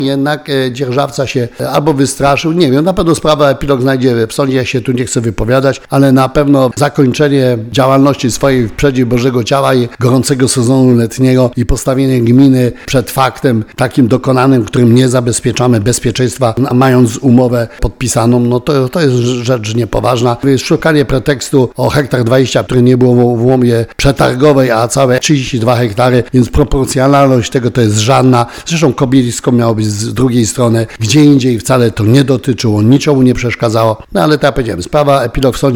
Jednak dzierżawca się albo wystraszył, nie wiem, na pewno sprawa epilog znajdzie w sądzie, ja się tu nie chcę wypowiadać, ale na pewno zakończenie działalności swojej w przedział Bożego Ciała i gorącego sezonu letniego i postawienie gminy przed faktem takim dokonanym, którym nie zabezpieczamy bezpieczeństwa, mając umowę podpisaną, no to jest rzecz niepoważna. Szukanie pretekstu o hektar 20, który nie było w umowie przetargowej, a całe 32 hektary, więc proporcjonalność tego to jest żadna. Zresztą kąpielisko miało być z drugiej strony, gdzie indziej wcale to nie dotyczyło, niczemu nie przeszkadzało. No ale tak jak powiedziałem, sprawa epilog w sądzie.